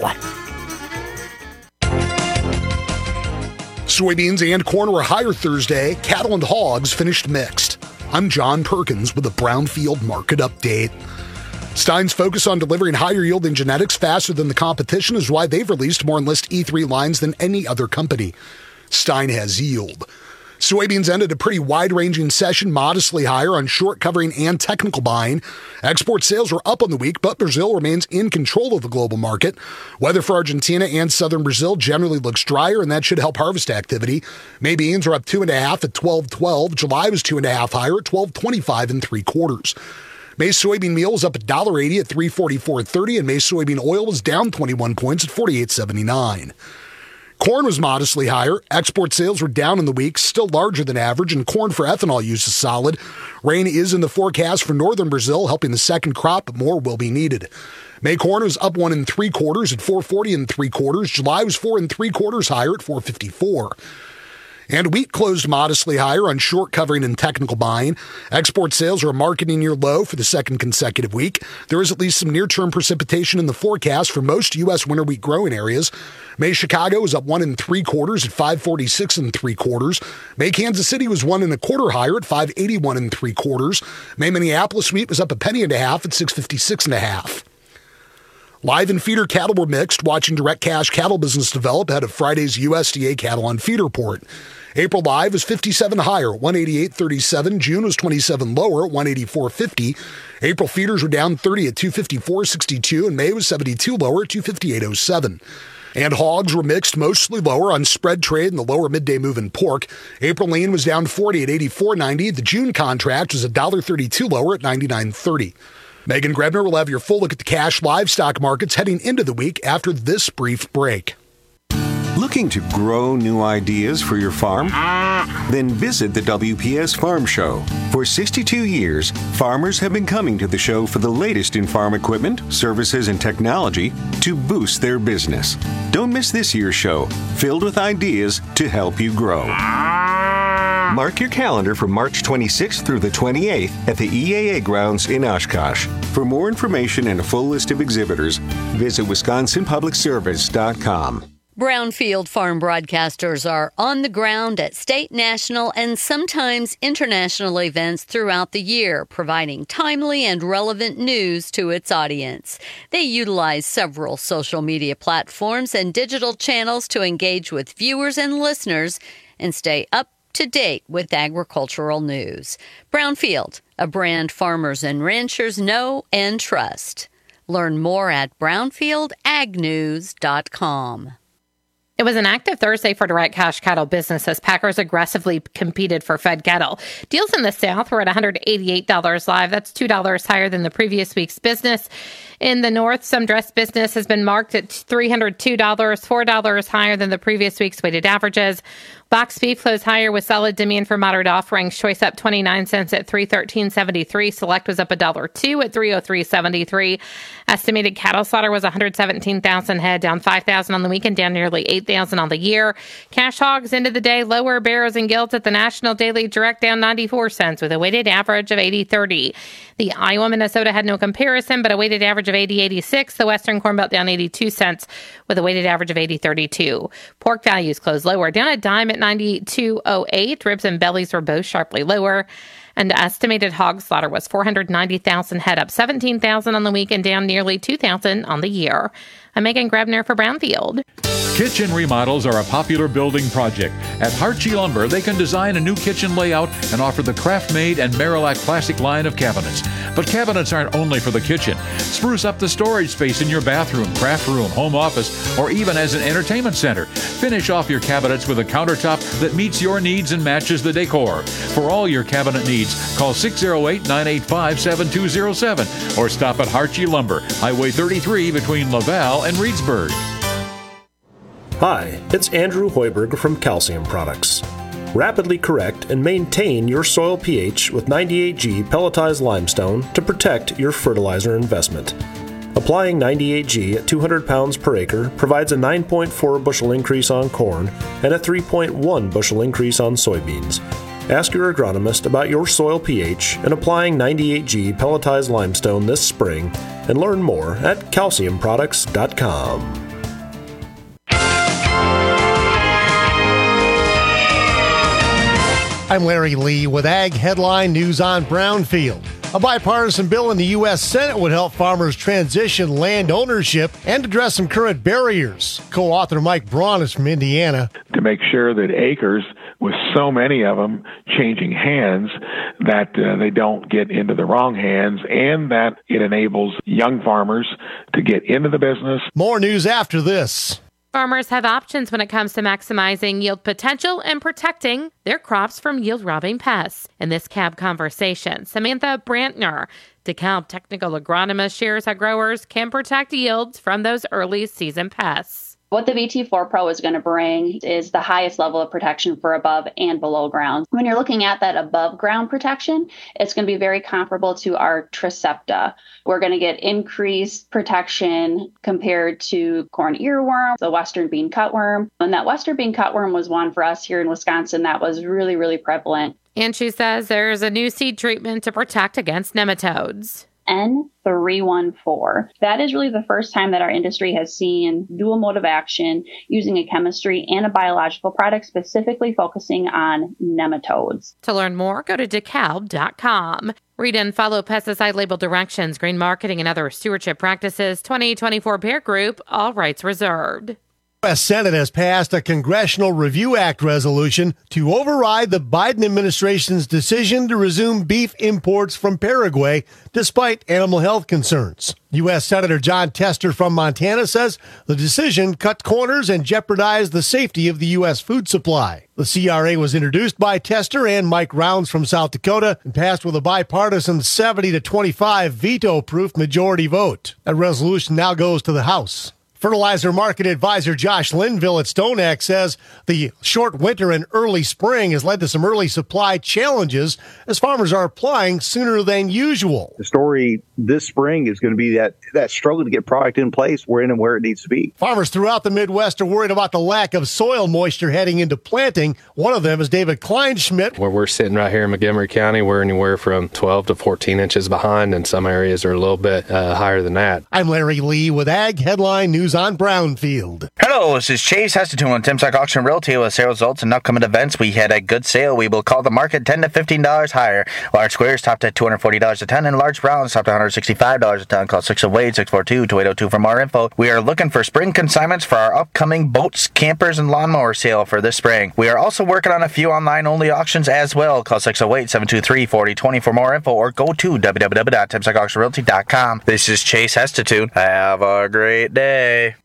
Soybeans and corn were higher Thursday. Cattle and hogs finished mixed. I'm John Perkins with a Brownfield Market Update. Stein's focus on delivering higher yield in genetics faster than the competition is why they've released more Enlist E three lines than any other company. Stein has yield. Soybeans ended a pretty wide-ranging session, modestly higher on short covering and technical buying. Export sales were up on the week, but Brazil remains in control of the global market. Weather for Argentina and southern Brazil generally looks drier, and that should help harvest activity. May beans are up two and a half at twelve twelve. July was two and a half higher at twelve twenty-five and three quarters. May soybean meal was up one dollar eighty at three forty-four thirty, and May soybean oil was down twenty-one points at forty-eight seventy-nine. Corn was modestly higher. Export sales were down in the week, still larger than average, and corn for ethanol use is solid. Rain is in the forecast for northern Brazil, helping the second crop, but more will be needed. May corn was up one and three quarters at four forty and three quarters. July was four and three quarters higher at four fifty-four. And wheat closed modestly higher on short covering and technical buying. Export sales are a marketing year low for the second consecutive week. There is at least some near-term precipitation in the forecast for most U S winter wheat growing areas. May Chicago was up one and three quarters at five forty-six and three quarters. May Kansas City was one and a quarter higher at five eighty-one and three quarters. May Minneapolis wheat was up a penny and a half at six fifty-six and a half. Live and feeder cattle were mixed, watching direct cash cattle business develop ahead of Friday's U S D A cattle on feed report. April live was fifty-seven higher, one eighty-eight thirty-seven. June was twenty-seven lower, one eighty-four fifty. April feeders were down thirty at two fifty-four sixty-two, and May was seventy-two lower at two fifty-eight oh seven. And hogs were mixed mostly lower on spread trade in the lower midday move in pork. April lean was down forty at eighty-four ninety. The June contract was one dollar thirty-two lower at ninety-nine thirty. Megan Grebner will have your full look at the cash livestock markets heading into the week after this brief break. Looking to grow new ideas for your farm? Then visit the W P S Farm Show. For sixty-two years, farmers have been coming to the show for the latest in farm equipment, services, and technology to boost their business. Don't miss this year's show, filled with ideas to help you grow. Mark your calendar for March twenty-sixth through the twenty-eighth at the E A A grounds in Oshkosh. For more information and a full list of exhibitors, visit wisconsin public service dot com. Brownfield farm broadcasters are on the ground at state, national, and sometimes international events throughout the year, providing timely and relevant news to its audience. They utilize several social media platforms and digital channels to engage with viewers and listeners and stay up to date with agricultural news. Brownfield, a brand farmers and ranchers know and trust. Learn more at brownfield ag news dot com. It was an active Thursday for direct cash cattle business as packers aggressively competed for fed cattle. Deals in the South were at one hundred eighty-eight dollars live. That's two dollars higher than the previous week's business. In the North, some dress business has been marked at three hundred two dollars, four dollars higher than the previous week's weighted averages. Box beef closed higher with solid demand for moderate offerings. Choice up twenty-nine cents at three thirteen seventy-three. Select was up one dollar two at three oh three seventy-three. Estimated cattle slaughter was one hundred seventeen thousand head, down five thousand on the weekend, down nearly eight thousand on the year. Cash hogs into the day, lower barrows and gilts at the National Daily Direct down ninety-four cents with a weighted average of eighty thirty. The Iowa, Minnesota had no comparison, but a weighted average of eighty eighty-six. The Western Corn Belt down eighty-two cents with a weighted average of eighty thirty-two. Pork values closed lower, down a dime at ninety-two oh eight. Ribs and bellies were both sharply lower. And the estimated hog slaughter was four hundred ninety thousand head, up seventeen thousand on the week and down nearly two thousand on the year. I'm Megan Grebner for Brownfield. Kitchen remodels are a popular building project. At Harchie Lumber, they can design a new kitchen layout and offer the craft-made and Marillac Classic line of cabinets. But cabinets aren't only for the kitchen. Spruce up the storage space in your bathroom, craft room, home office, or even as an entertainment center. Finish off your cabinets with a countertop that meets your needs and matches the decor. For all your cabinet needs, call six oh eight, nine eight five, seven two oh seven or stop at Harchie Lumber, Highway thirty-three between Laval and Reedsburg. Hi, it's Andrew Hoiberg from Calcium Products. Rapidly correct and maintain your soil pH with ninety-eight G pelletized limestone to protect your fertilizer investment. Applying ninety-eight G at two hundred pounds per acre provides a nine point four bushel increase on corn and a three point one bushel increase on soybeans. Ask your agronomist about your soil pH and applying ninety-eight G pelletized limestone this spring and learn more at calcium products dot com. I'm Larry Lee with Ag Headline News on Brownfield. A bipartisan bill in the U S Senate would help farmers transition land ownership and address some current barriers. Co-author Mike Braun is from Indiana. To make sure that acres, with so many of them changing hands, that uh, they don't get into the wrong hands, and that it enables young farmers to get into the business. More news after this. Farmers have options when it comes to maximizing yield potential and protecting their crops from yield-robbing pests. In this C A B conversation, Samantha Brantner, DeKalb technical agronomist, shares how growers can protect yields from those early season pests. What the V T four Pro is going to bring is the highest level of protection for above and below ground. When you're looking at that above ground protection, it's going to be very comparable to our Tricepta. We're going to get increased protection compared to corn earworm, the western bean cutworm. And that western bean cutworm was one for us here in Wisconsin that was really, really prevalent. And she says there's a new seed treatment to protect against nematodes. N three one four. That is really the first time that our industry has seen dual mode of action using a chemistry and a biological product specifically focusing on nematodes. To learn more, go to dekalb dot com. Read and follow pesticide label directions, green marketing, and other stewardship practices. twenty twenty-four Bear Group, all rights reserved. The U S Senate has passed a Congressional Review Act resolution to override the Biden administration's decision to resume beef imports from Paraguay despite animal health concerns. U S Senator John Tester from Montana says the decision cut corners and jeopardized the safety of the U S food supply. The C R A was introduced by Tester and Mike Rounds from South Dakota and passed with a bipartisan seventy to twenty-five veto-proof majority vote. That resolution now goes to the House. Fertilizer market advisor Josh Linville at StoneX says the short winter and early spring has led to some early supply challenges as farmers are applying sooner than usual. The story this spring is going to be that, that struggle to get product in place where and where it needs to be. Farmers throughout the Midwest are worried about the lack of soil moisture heading into planting. One of them is David Kleinschmidt. Where we're sitting right here in Montgomery County, we're anywhere from twelve to fourteen inches behind, and some areas are a little bit uh, higher than that. I'm Larry Lee with Ag Headline News on Brownfield. Hello, this is Chase Hestatune on Timstock Auction Realty with sales results and upcoming events. We had a good sale. We will call the market ten to fifteen dollars higher. Large squares topped at two hundred forty dollars a ton, and large browns topped at one hundred sixty-five dollars a ton. Call six oh eight, six four two, two eight oh two for more info. We are looking for spring consignments for our upcoming boats, campers, and lawnmower sale for this spring. We are also working on a few online-only auctions as well. Call six oh eight, seven two three, four oh two oh for more info, or go to w w w dot timstock auction realty dot com. This is Chase Hestatune. Have a great day.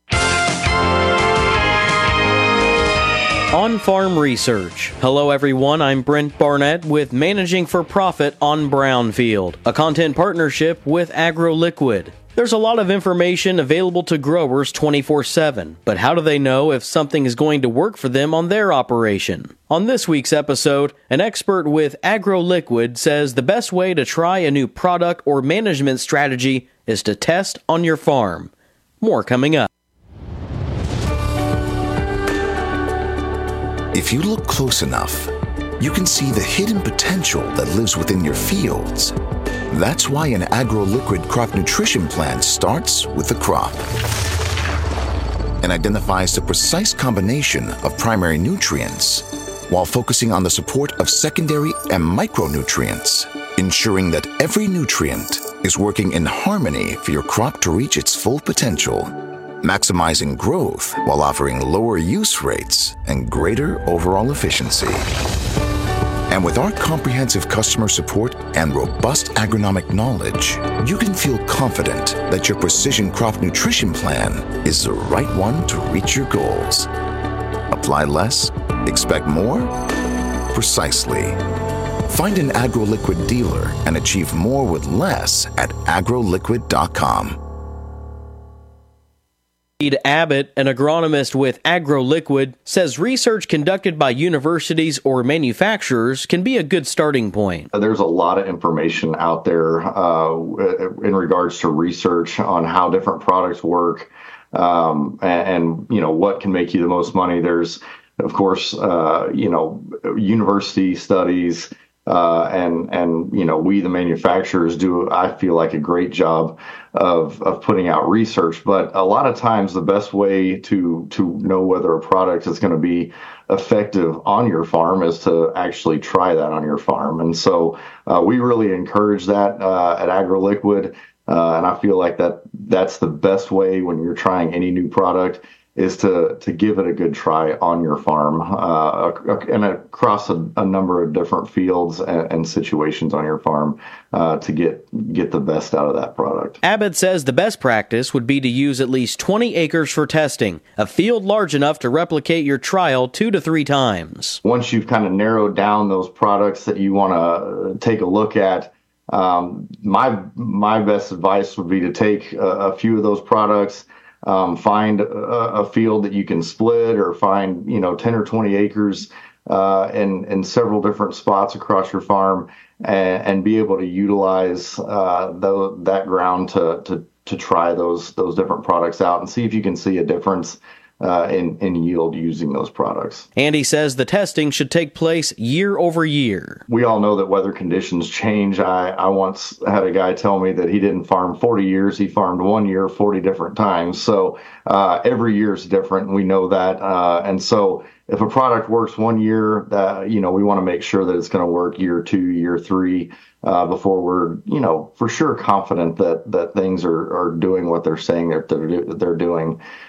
On-Farm Research. Hello everyone, I'm Brent Barnett with Managing for Profit on Brownfield, a content partnership with AgroLiquid. There's a lot of information available to growers twenty-four seven, but how do they know if something is going to work for them on their operation? On this week's episode, an expert with AgroLiquid says the best way to try a new product or management strategy is to test on your farm. More coming up. If you look close enough, you can see the hidden potential that lives within your fields. That's why an AgroLiquid crop nutrition plan starts with the crop and identifies the precise combination of primary nutrients while focusing on the support of secondary and micronutrients, ensuring that every nutrient is working in harmony for your crop to reach its full potential, maximizing growth while offering lower use rates and greater overall efficiency. And with our comprehensive customer support and robust agronomic knowledge, you can feel confident that your precision crop nutrition plan is the right one to reach your goals. Apply less, expect more? Precisely. Find an AgroLiquid dealer and achieve more with less at agro liquid dot com. Reed Abbott, an agronomist with AgroLiquid, says research conducted by universities or manufacturers can be a good starting point. There's a lot of information out there uh, in regards to research on how different products work um, and, and, you know, what can make you the most money. There's, of course, uh, you know, university studies. Uh, and, and, you know, we, the manufacturers, do, I feel like, a great job of, of putting out research. But a lot of times the best way to, to know whether a product is going to be effective on your farm is to actually try that on your farm. And so uh, we really encourage that uh, at AgroLiquid. Uh, and I feel like that that's the best way when you're trying any new product, is to to give it a good try on your farm uh, and across a, a number of different fields and, and situations on your farm uh, to get get the best out of that product. Abbott says the best practice would be to use at least twenty acres for testing, a field large enough to replicate your trial two to three times. Once you've kind of narrowed down those products that you want to take a look at, um, my my best advice would be to take a, a few of those products, Um, find a, a field that you can split, or find, you know, ten or twenty acres uh, in, in several different spots across your farm, and, and be able to utilize uh, the, that ground to, to, to try those, those different products out and see if you can see a difference Uh, in, in yield using those products. Andy says the testing should take place year over year. We all know that weather conditions change. I, I once had a guy tell me that he didn't farm forty years, he farmed one year forty different times. So uh, every year is different, and we know that. Uh, and so if a product works one year, that, you know, we want to make sure that it's going to work year two, year three, uh, before we're, you know, for sure confident that that things are, are doing what they're saying that they're, they're doing.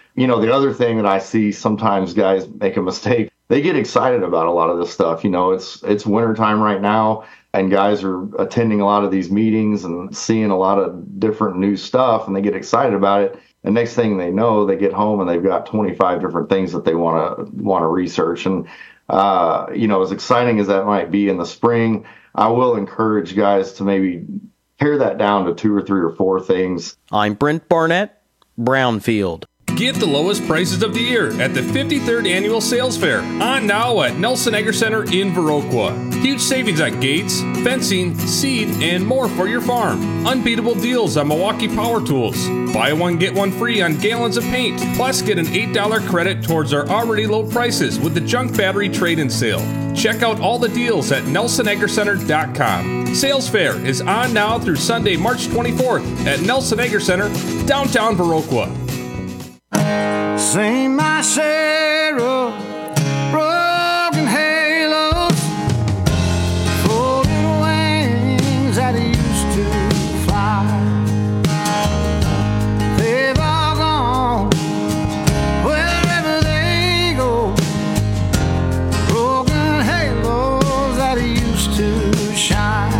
You know, the other thing that I see sometimes guys make a mistake, they get excited about a lot of this stuff. You know, it's it's wintertime right now, and guys are attending a lot of these meetings and seeing a lot of different new stuff, and they get excited about it. And next thing they know, they get home and they've got twenty-five different things that they want to want to research. And, uh, you know, as exciting as that might be in the spring, I will encourage guys to maybe pare that down to two or three or four things. I'm Brent Barnett, Brownfield. Get the lowest prices of the year at the fifty-third Annual Sales Fair, on now at Nelson Agri Center in Viroqua. Huge savings on gates, fencing, seed, and more for your farm. Unbeatable deals on Milwaukee Power Tools. Buy one, get one free on gallons of paint. Plus, get an eight dollars credit towards our already low prices with the junk battery trade-in sale. Check out all the deals at nelson agri center dot com. Sales Fair is on now through Sunday, March twenty-fourth at Nelson Agri Center, downtown Viroqua. Sing my share of broken halos, folded wings that used to fly. They've all gone wherever they go. Broken halos that used to shine.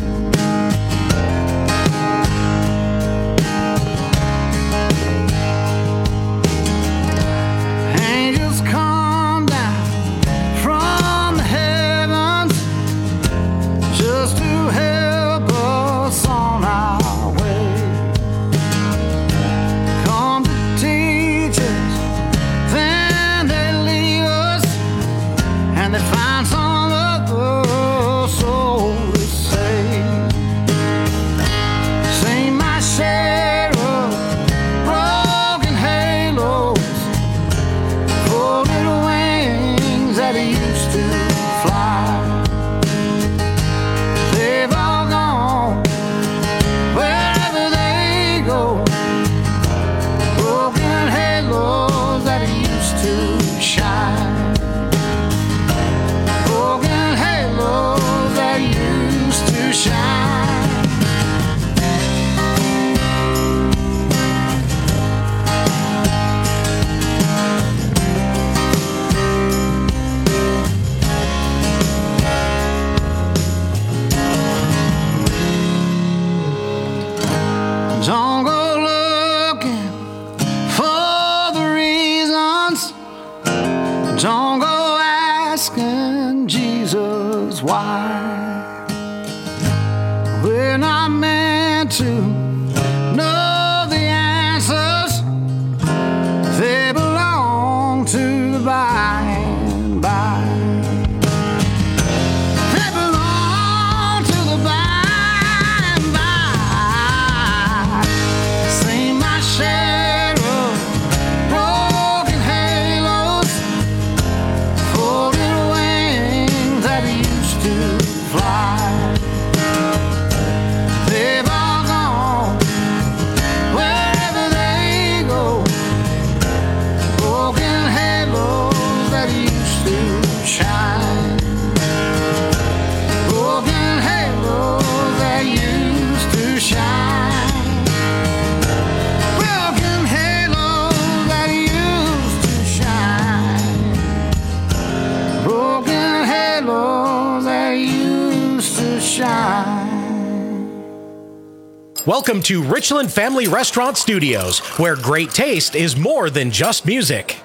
Welcome to Richland Family Restaurant Studios, where great taste is more than just music.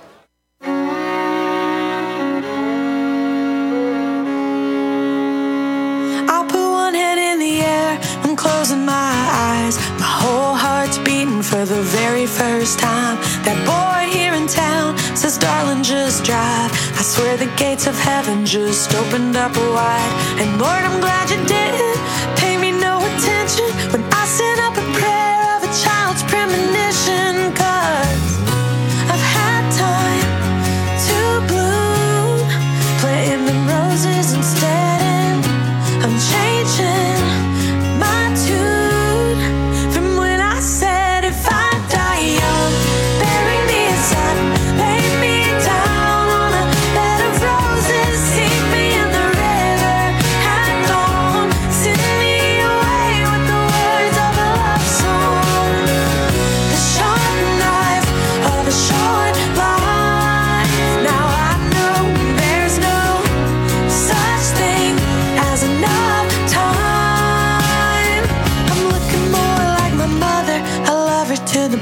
I'll put one hand in the air and closing my eyes. My whole heart's beating for the very first time. That boy here in town says, darling, just drive. I swear the gates of heaven just opened up wide. And Lord, I'm glad you did. Pay me no attention when I sent up a prayer of a child's premonition. Cause I've had time to bloom, planting the roses instead. And I'm changing my tune from when I said, if I die young, bury me inside, lay me down on a bed of roses, sink me in the river at dawn, send me away with the words of a love song. The sharp knife of a short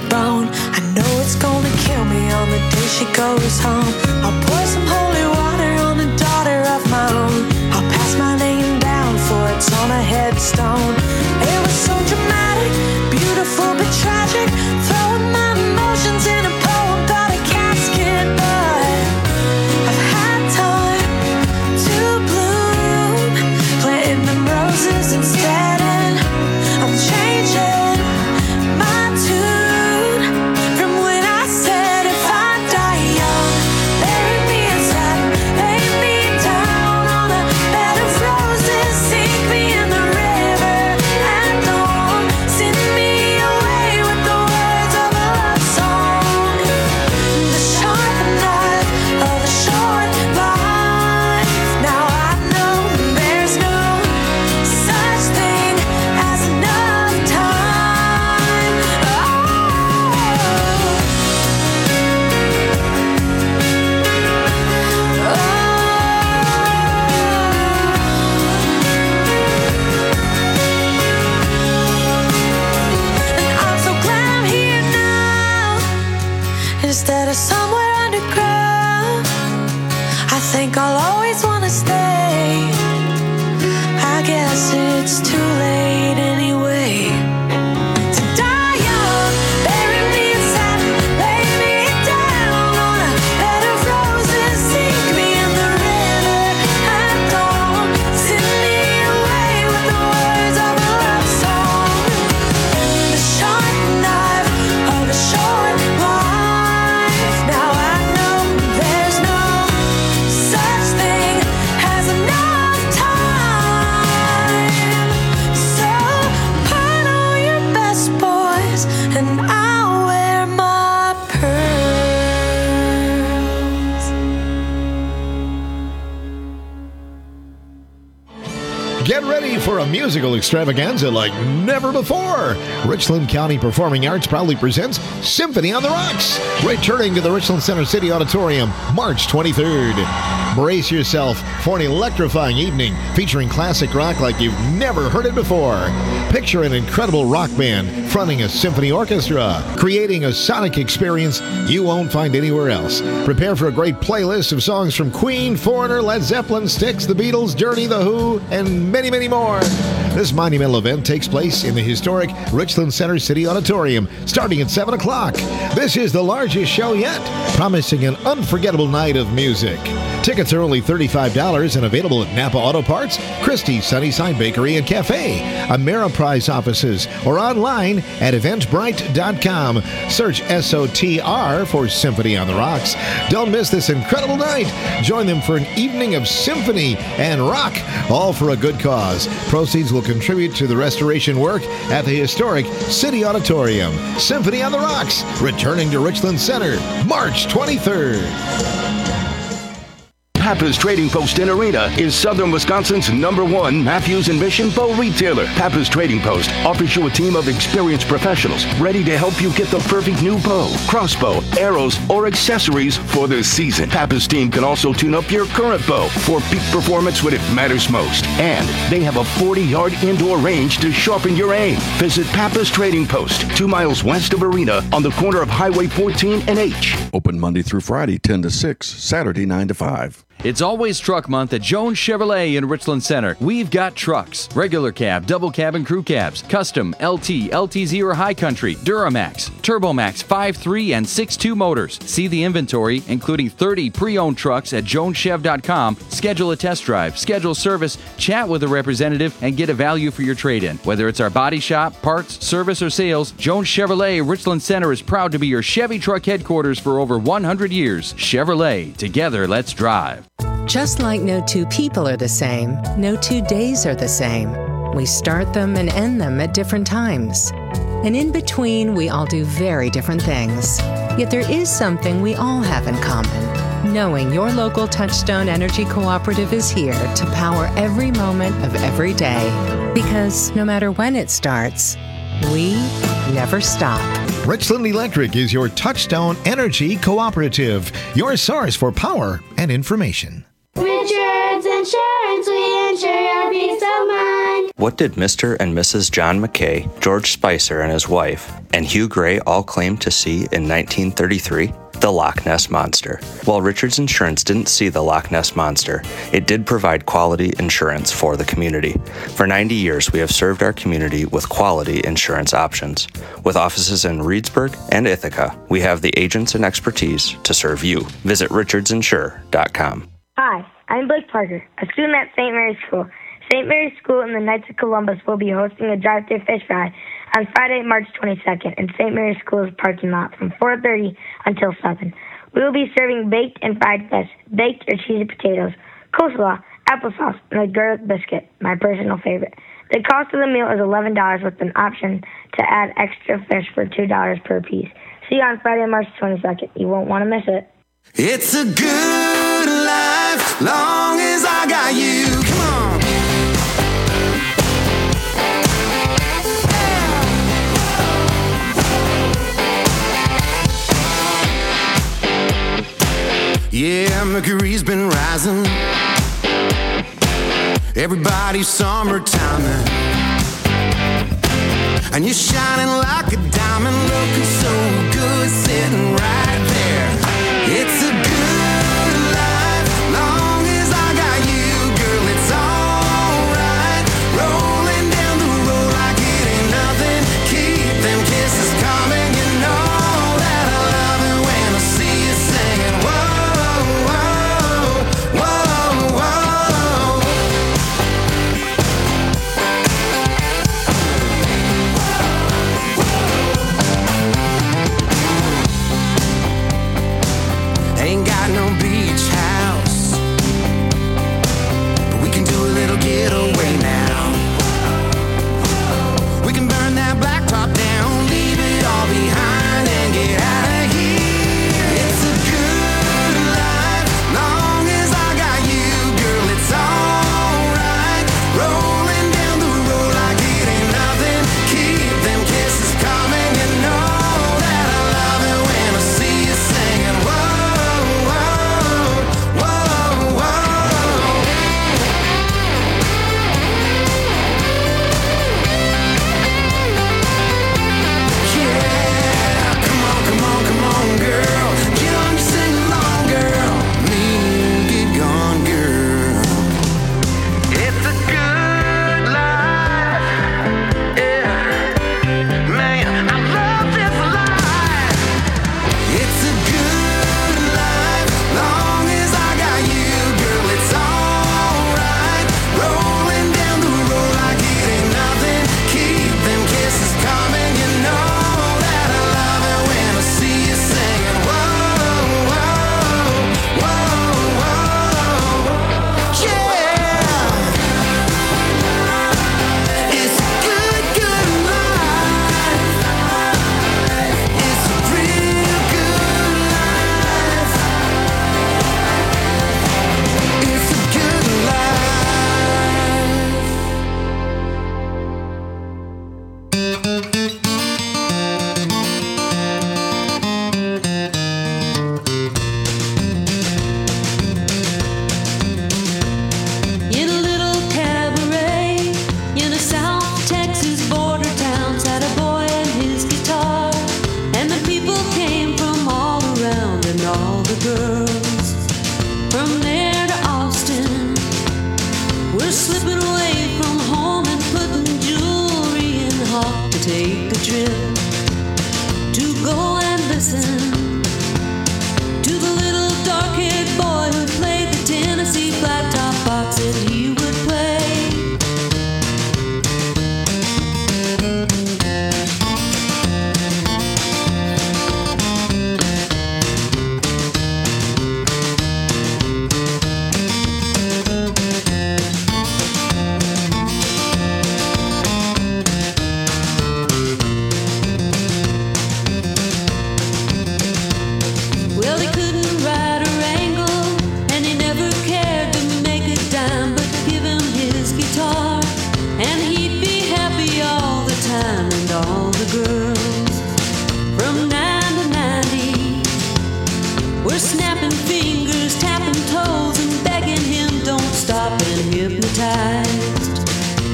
bone. I know it's gonna kill me on the day she goes home. I'll pour some holy water on the daughter of my own. I'll pass my name down for it's on a headstone. It was so dramatic, beautiful but tragic. Throwing my emotions in a poem about a casket, but I've had time to bloom, planting them roses instead, and I'm changing my tune from when I said if I die young, bury me in satin, lay me down on a bed of roses, sink me in the river and don't send me away with the words of a love song. The sharp knife of a short life. Now I know there's no such thing as enough time. And I'm so glad I'm here now instead of somewhere underground. I think I'll always want to stay. I guess it's too late anyway. To die young, bury me in satin, lay me down on a bed of roses, sink me in the river and don't send me away with the words of a love song. The sharp knife of a short life. Now I know there's no such thing as enough time. So put on your best, boys, and I'll wear my pearls. Get ready for a musical extravaganza like never before. Richland County Performing Arts proudly presents Symphony on the Rocks, returning to the Richland Center City Auditorium March twenty-third. Brace yourself for an electrifying evening featuring classic rock like you've never heard it before. Picture an incredible rock band fronting a symphony orchestra, creating a sonic experience you won't find anywhere else. Prepare for a great playlist of songs from Queen, Foreigner, Led Zeppelin, Styx, The Beatles, Journey, The Who, and many, many more. This monumental event takes place in the historic Richland Center City Auditorium starting at seven o'clock. This is the largest show yet, promising an unforgettable night of music. Tickets are only thirty-five dollars and available at Napa Auto Parts, Christie's Sunnyside Bakery and Cafe, Ameriprise offices, or online at eventbrite dot com. Search S O T R for Symphony on the Rocks. Don't miss this incredible night. Join them for an evening of symphony and rock, all for a good cause. Proceeds will contribute to the restoration work at the historic City Auditorium. Symphony on the Rocks, returning to Richland Center, March twenty-third. Pappas Trading Post in Arena is Southern Wisconsin's number one Matthews and Mission bow retailer. Pappas Trading Post offers you a team of experienced professionals ready to help you get the perfect new bow, crossbow, arrows, or accessories for the season. Pappas team can also tune up your current bow for peak performance when it matters most. And they have a forty-yard indoor range to sharpen your aim. Visit Pappas Trading Post, two miles west of Arena on the corner of Highway fourteen and H. Open Monday through Friday, ten to six, Saturday, nine to five. It's always truck month at Jones Chevrolet in Richland Center. We've got trucks, regular cab, double cab, and crew cabs, custom, L T, L T Z or High Country, Duramax, Turbomax five three and six two motors. See the inventory, including thirty pre-owned trucks at jones chev dot com. Schedule a test drive, schedule service, chat with a representative, and get a value for your trade-in. Whether it's our body shop, parts, service, or sales, Jones Chevrolet Richland Center is proud to be your Chevy truck headquarters for over one hundred years. Chevrolet, together let's drive. Just like no two people are the same, no two days are the same. We start them and end them at different times. And in between, we all do very different things. Yet there is something we all have in common. Knowing your local Touchstone Energy Cooperative is here to power every moment of every day. Because no matter when it starts, we never stop. Richland Electric is your Touchstone Energy Cooperative, your source for power and information. Richard's Insurance, we insure your peace of mind. What did Mister and Missus John McKay, George Spicer and his wife, and Hugh Gray all claim to see in nineteen thirty-three? The Loch Ness Monster. While Richards Insurance didn't see the Loch Ness Monster, it did provide quality insurance for the community. For ninety years, we have served our community with quality insurance options. With offices in Reedsburg and Ithaca, we have the agents and expertise to serve you. Visit richards insure dot com. Hi, I'm Blake Parker, a student at Saint Mary's School. Saint Mary's School and the Knights of Columbus will be hosting a drive-thru fish fry on Friday, March twenty-second in Saint Mary's School's parking lot from four thirty until seven. We will be serving baked and fried fish, baked or cheesy potatoes, coleslaw, applesauce, and a garlic biscuit, my personal favorite. The cost of the meal is eleven dollars with an option to add extra fish for two dollars per piece. See you on Friday, March twenty-second. You won't want to miss it. It's a good life, long as I got you. Come on. Yeah, Mercury's been rising. Everybody's summertime, and you're shining like a diamond, looking so good, sitting right there. It's a good life, long as I got you, girl. It's alright, rolling down the road like it ain't nothing. Keep them kisses coming, you know that I love it when I see you singing. Whoa. Ain't got no beach house, but we can do a little getaway now. We can burn that blacktop down, leave it all behind and get out of here. It's a good life, long as I got you, girl. It's alright, rolling down the road like it ain't nothing. Keep them kisses coming, you know that I love it when I see you singing. Whoa.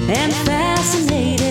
and fascinated.